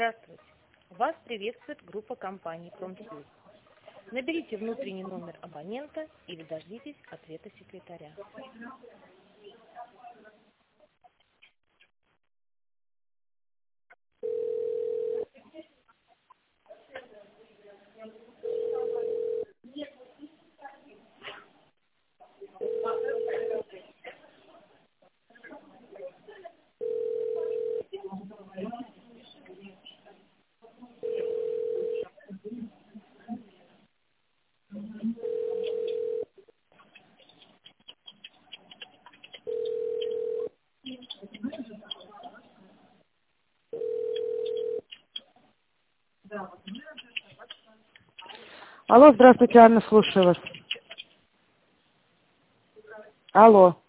Здравствуйте. Вас приветствует группа компаний «Промсвязь». Наберите внутренний номер абонента или дождитесь ответа секретаря. Алло, здравствуйте, Анна, слушаю вас. Алло.